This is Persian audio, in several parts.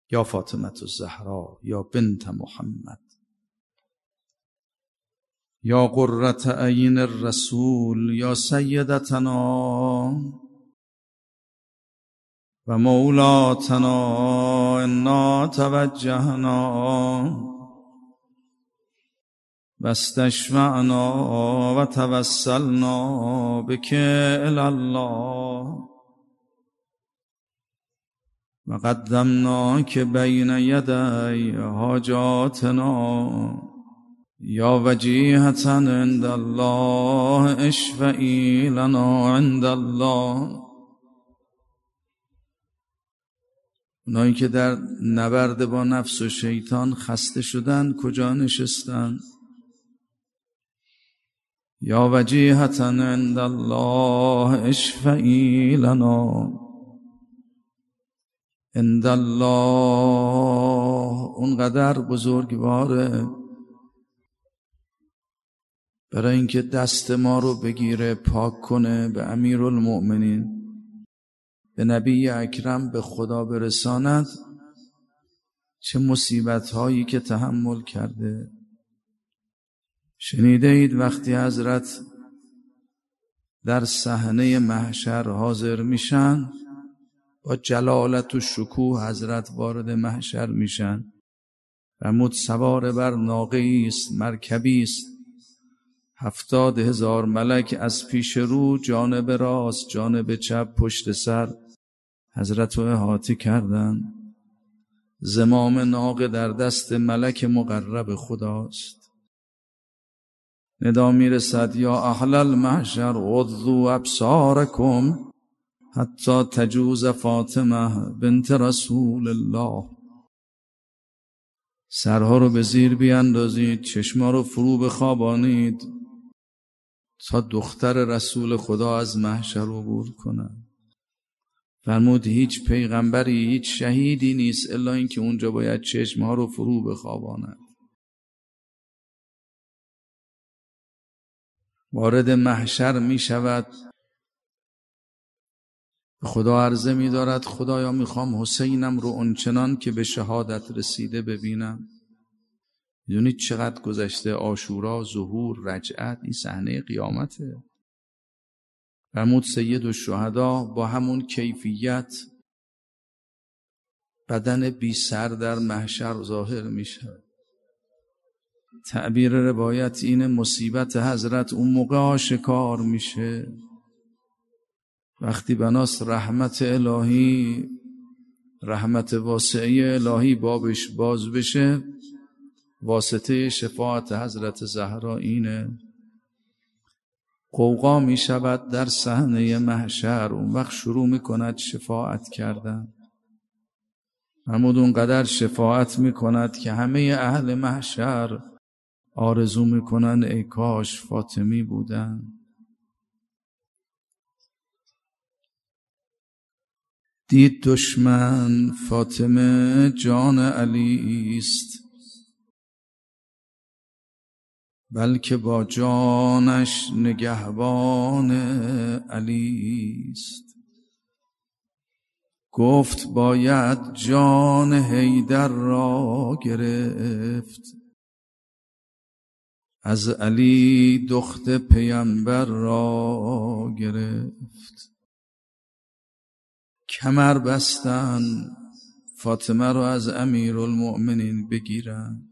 یا فاطمه الزهرا یا بنت محمد یا قرة عین الرسول یا سیدتنا و مولاتنا انا توجهنا و استشفعنا و توسلنا بک الی الله و قدمناک بین یدی حاجاتنا یا وجیهة عند الله اشفعی لنا عند الله. اونایی که در نبرد با نفس و شیطان خسته شدن کجا نشستن؟ یا وجیهة عند الله اشفعی لنا عند الله. اونقدر بزرگواره برای اینکه دست ما رو بگیره پاک کنه، به امیرالمؤمنین به نبی اکرم به خدا برساند. چه مصیبت هایی که تحمل کرده. شنیده اید وقتی حضرت در صحنه محشر حاضر میشن، با جلالت و شکوه حضرت وارد محشر میشن. فرمود سوار بر ناقه‌ای است، مرکبی است، 70,000 ملک از پیش رو، جانب راست، جانب چپ، پشت سر حضرت رو احاطه کردن. زمام ناقه در دست ملک مقرب خداست. ندا میرسد یا اهل المحشر غضوا ابصارکم حتی تجوز فاطمه بنت رسول الله. سرها رو به زیر بیاندازید، چشما رو فرو بخوابانید تا دختر رسول خدا از محشر عبور کنند. فرمود هیچ پیغمبری، هیچ شهیدی نیست الا اینکه اونجا باید چشمها رو فرو بخواباند. وارد محشر می شود، خدا عرضه می دارد خدایا میخوام حسینم رو اونچنان که به شهادت رسیده ببینم. میدونید چقدر گذشته؟ عاشورا، ظهور، رجعت، این صحنه قیامته. فرمود سید الشهدا با همون کیفیت بدن بی سر در محشر ظاهر میشه. تعبیر روایت این مصیبت حضرت اون موقع آشکار میشه وقتی بناس رحمت الهی، رحمت واسعه الهی بابش باز بشه. واسطه شفاعت حضرت زهرا اینه. قوقا می شود در صحنه محشر، اون وقت شروع می کند شفاعت کردن. فرمود اونقدر شفاعت می کند که همه اهل محشر آرزو می کنند ای کاش فاطمی بودن. دید دشمن فاطمه جان علی است، بلکه با جانش نگهبان علی است. گفت باید جان حیدر را گرفت، از علی دخت پیامبر را گرفت. کمر بستن فاطمه را از امیرالمؤمنین بگیرن.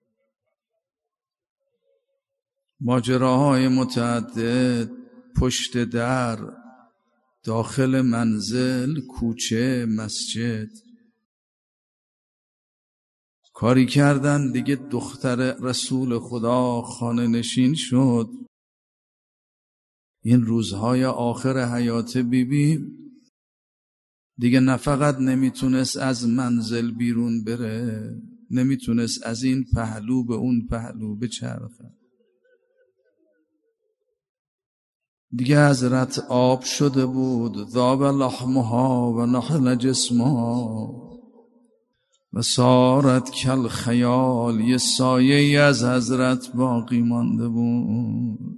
ماجراهای متعدد، پشت در، داخل منزل، کوچه، مسجد. کاری کردن دیگه دختر رسول خدا خانه نشین شد. این روزهای آخر حیات بیبی دیگه نه فقط نمیتونست از منزل بیرون بره، نمیتونست از این پهلو به اون پهلو بچرخه. دیگه حضرت آب شده بود، ذاب لحمها و نحل جسمها و صارت کل خیال. یه سایه از حضرت باقی مانده بود،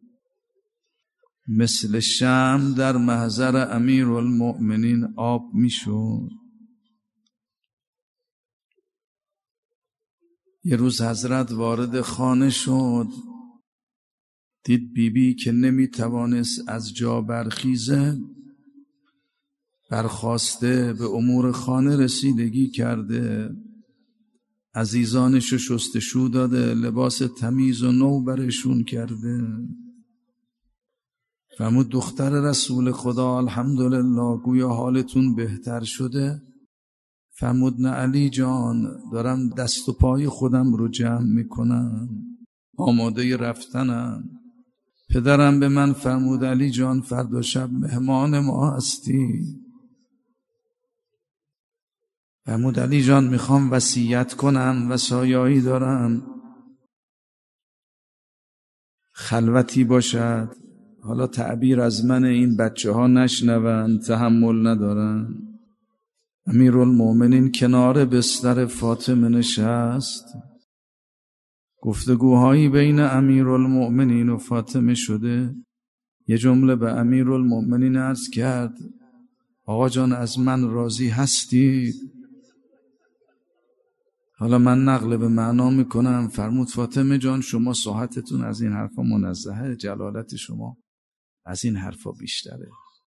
مثل شمع در محضر امیرالمؤمنین آب میشد. یه روز حضرت وارد خانه شد، دید بیبی که نمیتوانست از جا برخیزه، برخاسته به امور خانه رسیدگی کرده، عزیزانشو شستشو داده، لباس تمیز و نو برشون کرده. فرمود دختر رسول خدا الحمدلله گویا حالتون بهتر شده؟ فرمود نه علی جان، دارم دست و پای خودم رو جمع میکنم، آماده رفتنم. پدرم به من فرمود علی جان فردا شب مهمان ما هستی. فرمود علی جان میخوام وصیت کنم، وصایایی دارم، خلوتی باشد، حالا تعبیر از من این بچه ها نشنون، تحمل ندارن. امیرالمومنین کنار بستر فاطمه نشست، گفتگوهایی بین امیرالمومنین و فاطمه شده. یه جمله به امیرالمومنین عرض کرد آقا جان از من راضی هستی؟ حالا من نقل به معنا میکنم. فرمود فاطمه جان شما صحتتون از این حرفا منزهه، جلالت شما از این حرفا بیشتره.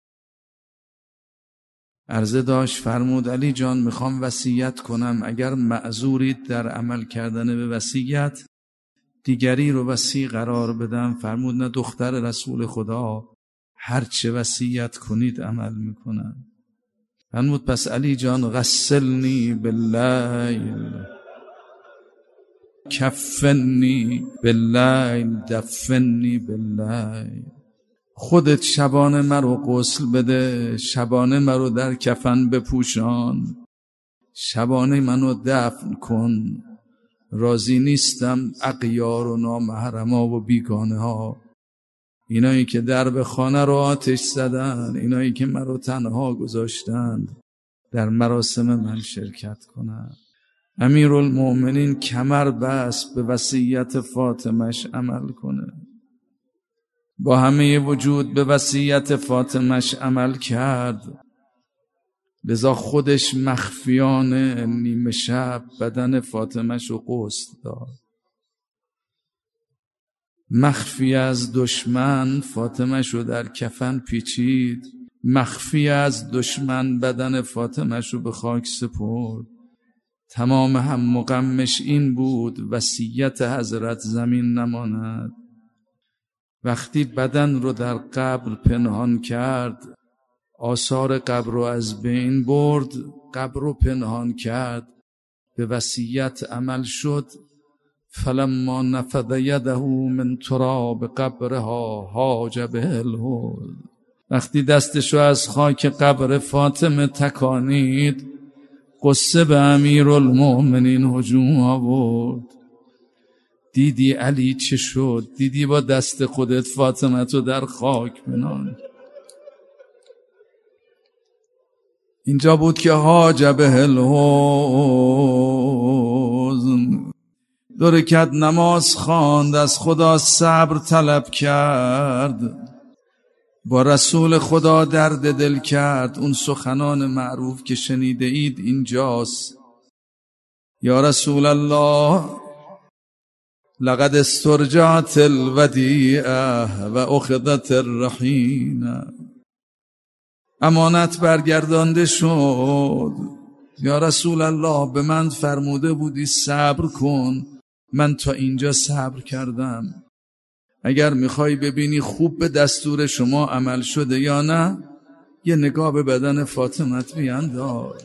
عرضه داشت. فرمود علی جان میخوام وصیت کنم، اگر معذورید در عمل کردن به وصیت، دیگری رو وصی قرار بدم. فرمود نه دختر رسول خدا، هر چه وصیت کنید عمل میکنم. فرمود پس علی جان غسلنی باللیل، کفنی باللیل، دفنی باللیل. خودت شبانه مرو غسل بده، شبانه مرو در کفن بپوشان، شبانه منو دفن کن. راضی نیستم اغیار و نامحرما و بیگانه ها، اینایی که درب خانه رو آتش زدن، اینایی که مرا تنها گذاشتند، در مراسم من شرکت کنند. امیرالمومنین کمر بست به وصیت فاطمش عمل کنه. با همه وجود به وصیت فاطمش عمل کرد، لذا خودش مخفیانه نیمه شب بدن فاطمش رو غسل داد. مخفی از دشمن فاطمش رو در کفن پیچید، مخفی از دشمن بدن فاطمش رو به خاک سپرد. تمام هم و غمش این بود وصیت حضرت زمین نماند. وقتی بدن رو در قبر پنهان کرد، آثار قبر رو از بین برد، قبر رو پنهان کرد، به وصیت عمل شد. فلما نفذ یده من تراب قبرها حاج به الهول. وقتی دستشو از خاک قبر فاطمه تکانید، قصه به امیرالمومنین هجوم آورد. دیدی علی چه شد؟ دیدی با دست خودت فاطمه تو در خاک بنان. اینجا بود که حاج به الحزن، 2 رکعت نماز خواند، از خدا صبر طلب کرد، با رسول خدا درد دل کرد. اون سخنان معروف که شنیده اید اینجاست. یا رسول الله لقد استرجعت الودیعه و اخذت الرحینه. امانت برگردانده شد. یا رسول الله به من فرموده بودی صبر کن، من تا اینجا صبر کردم. اگر میخوای ببینی خوب به دستور شما عمل شده یا نه، یه نگاه به بدن فاطمت بیانداز.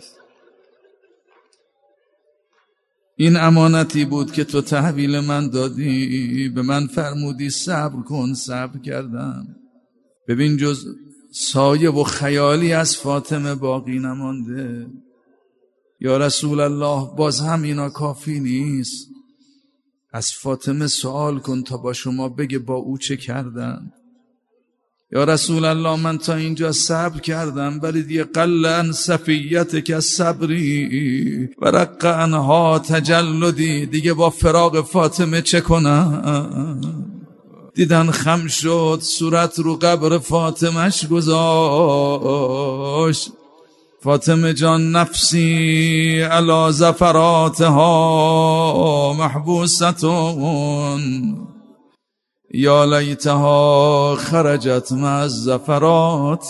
این امانتی بود که تو تحویل من دادی، به من فرمودی صبر کن، صبر کردم. ببین جز سایه و خیالی از فاطمه باقی نمانده. یا رسول الله باز هم اینا کافی نیست، از فاطمه سوال کن تا با شما بگه با او چه کردن. یا رسول الله من تا اینجا صبر کردم، ولی دیگه قل عن صفیتک صبری و رق عنها تجلدی. دیگه با فراق فاطمه چه کنم؟ دیدن خم شد، صورت رو قبر فاطمش گذاشت. فاطمه جان نفسی علی زفراتها محبوستون یا لیتها خرجت مع الزفرات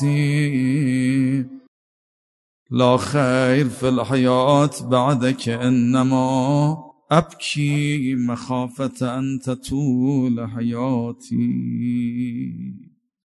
لا خیر فی الحیات بعدک انما ابکی مخافت ان تطول حیاتی.